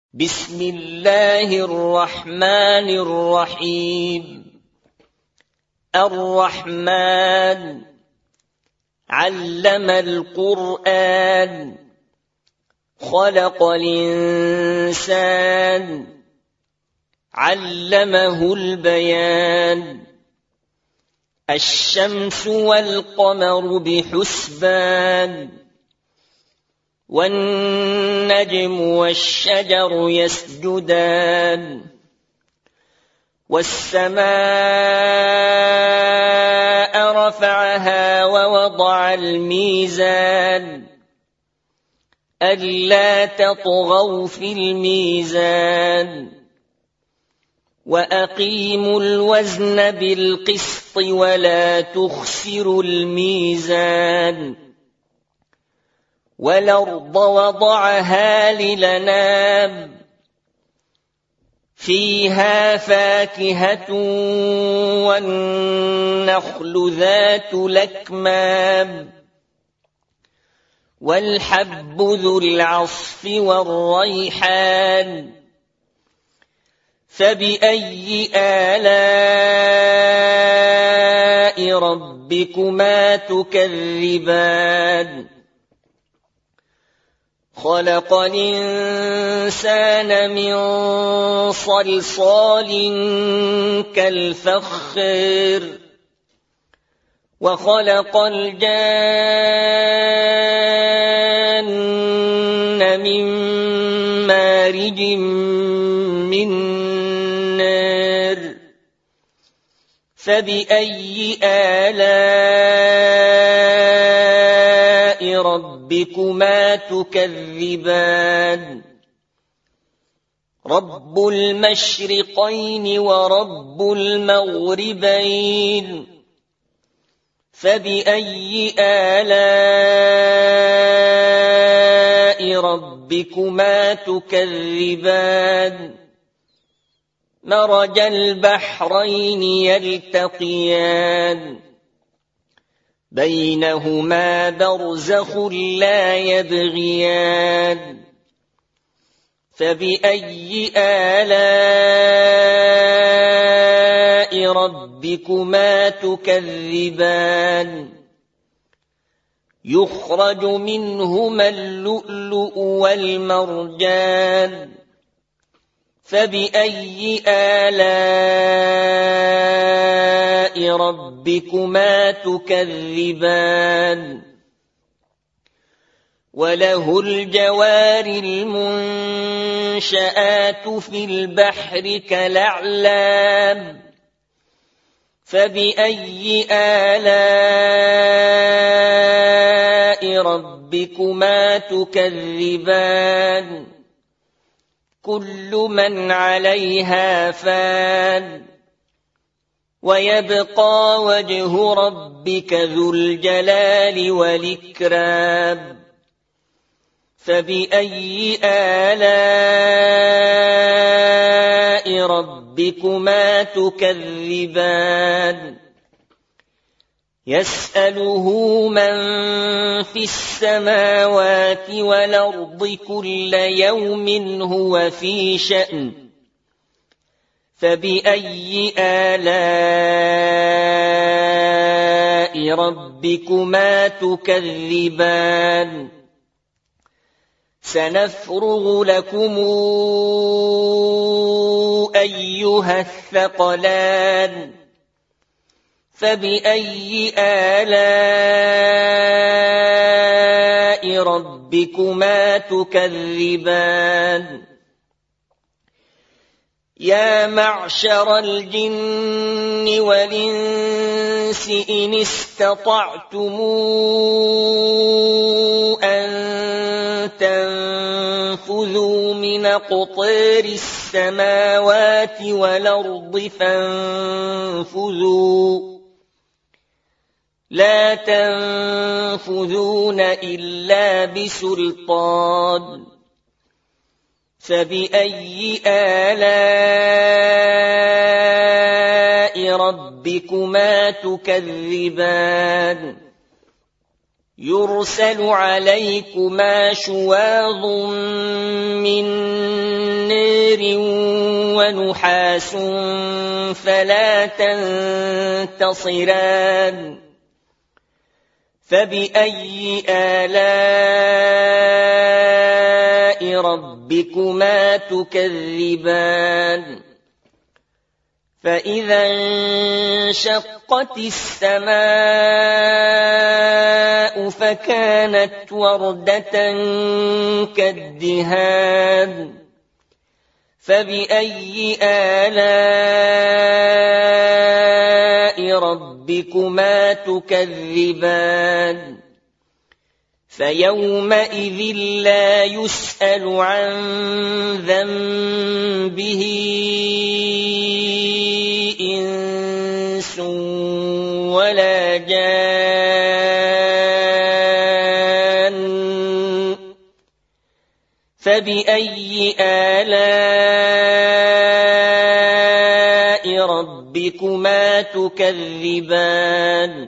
بسم الله الرحمن الرحيم. الرحمن علم القرآن خلق الإنسان علمه البيان. الشمس والقمر بحسبان والنجم والشجر يسجدان والسماء رفعها ووضع الميزان ألا تطغوا في الميزان وأقيموا الوزن بالقسط ولا تخسروا الميزان. والأرض وضعها للأنام فيها فاكهة والنخل ذات الأكمام والحب ذو العصف والريحان. فبأي آلاء ربكما تكذبان؟ خلق الإنسان من صلصال كالفخار وخلق الجان من مارج من نار. فبأي آلاء ربكما تكذبان؟ رب المشرقين ورب المغربين. فبأي آلاء ربكما تكذبان؟ مرج البحرين يلتقيان بينهما برزخ لا يبغيان. فبأي آلاء ربكما تكذبان؟ يخرج منهما اللؤلؤ والمرجان. فبأي آلاء ربكما تكذبان؟ وله الجوار المنشآت في البحر كالأعلام. فبأي آلاء ربكما تكذبان؟ كل من عليها فان ويبقى وجه ربك ذو الجلال والإكرام. فبأي آلاء ربكما تكذبان؟ يسأله من في السماوات والأرض كل يوم هو في شأن. فبأي آلاء ربكما تكذبان؟ سنفرغ لكم أيها الثقلان. فبأي آلاء ربكما تكذبان؟ يا معشر الجن والإنس إن استطعتم أن تنفذوا من أقطار السماوات والأرض فانفذوا لا تنفذون إلا بسلطان. فبأي آلاء ربكما تكذبان؟ يرسل عليكما شواظ من حجر ونحاس فلا تنتصران فبأي آلاء ربكما تكذبان فإذا انشقت السماء فكانت وردة كالدهان فبأي آلاء ربكما تكذبان فيومئذ لا يسأل عن ذنبه إنس ولا جان فبأي آلاء ربكما تكذبان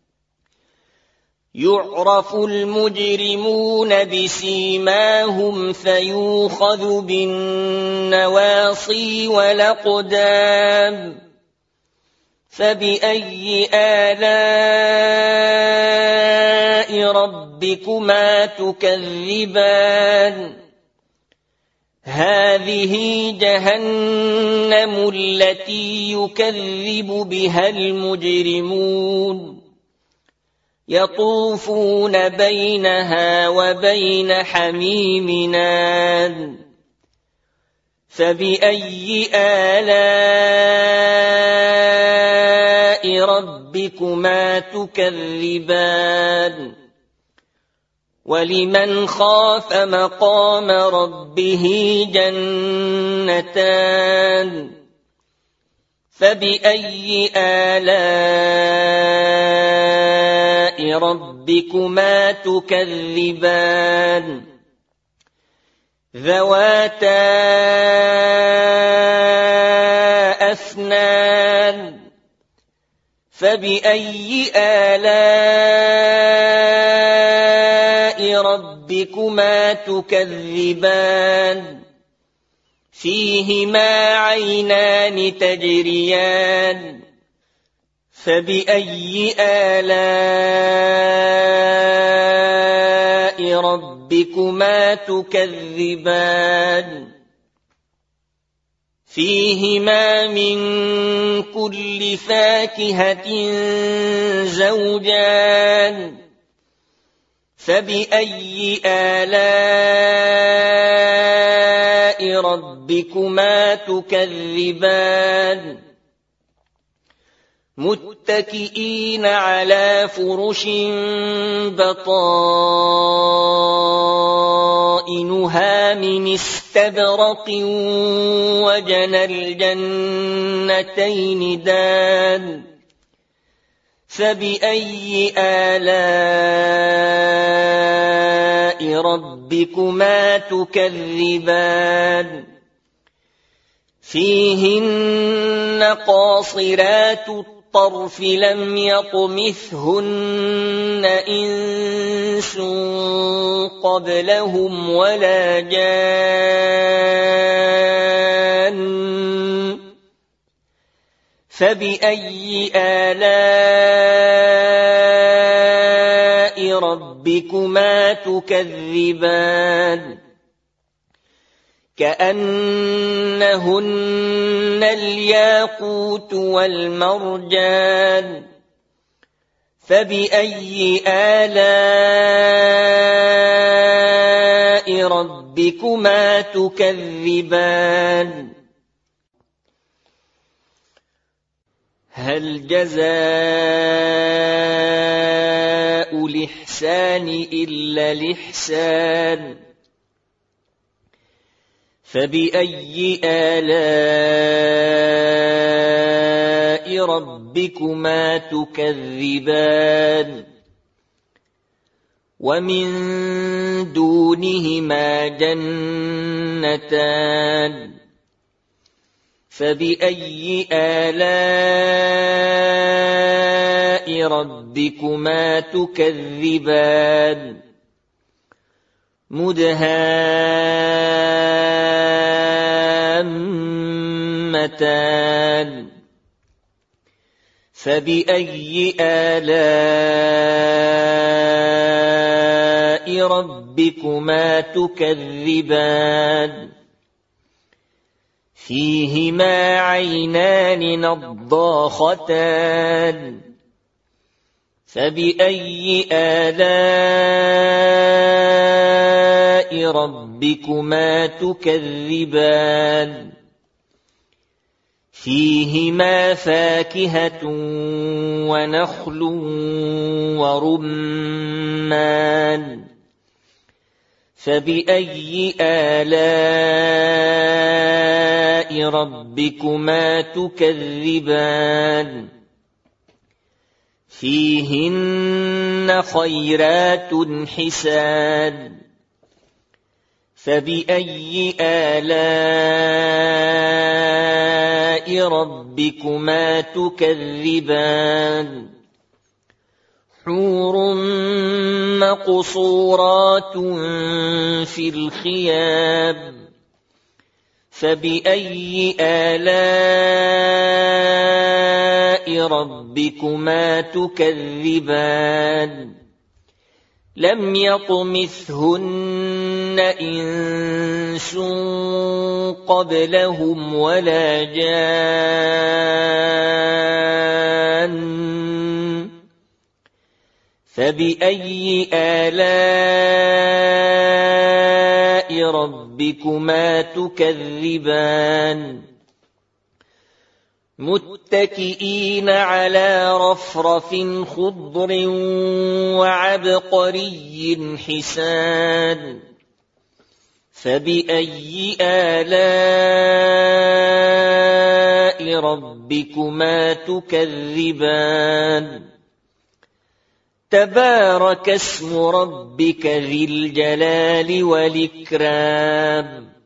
يعرف المجرمون بسيماهم فيوخذ بالنواصي والأقدام فبأي آلاء ربكما تكذبان هذه جهنم التي يكذب بها المجرمون يطوفون بينها وبين حميم آن فبأي آلاء ربكما تكذبان ولمن خاف مقام ربه جنتان فبأي آلاء ربكما تكذبان ذواتا أفنان فبأي آلاء ربكما تكذبان فيهما عينان تجريان فبأي آلاء ربكما تكذبان فيهما من كل فاكهة زوجان فبأي آلاء ربكما تكذبان متكئين على فرش بطائنها من استبرق وجنى الجنتين دان فبأي آلاء ربكما تكذبان فيهن قاصرات الطرف لم يطمثهن إنس قبلهم ولا جان فبأي آلاء ربكما تكذبان كأنهن الياقوت والمرجان فبأي آلاء ربكما تكذبان هل جزاء الإحسان إلا الإحسان فبأي آلاء ربكما تكذبان ومن دونهما جنتان فبأي آلاء ربكما تكذبان مدهامتان متان فبأي آلاء ربكما تكذبان فيهما عينان نضاختان فبأي آلاء ربكما تكذبان فيهما فاكهة ونخل ورمان فبأي آلاء ربكما تكذبان فيهن خيرات حسان فبأي آلاء ربكما تكذبان حور مقصورات في الخيام فبأي آلاء ربكما تكذبان لم يطمثهن إنس قبلهم ولا جان فبأي آلاء ربكما تكذبان متكئين على رفرف خضر وعبقري حسان فبأي آلاء ربكما تكذبان تبارك اسم ربك ذي الجلال والإكرام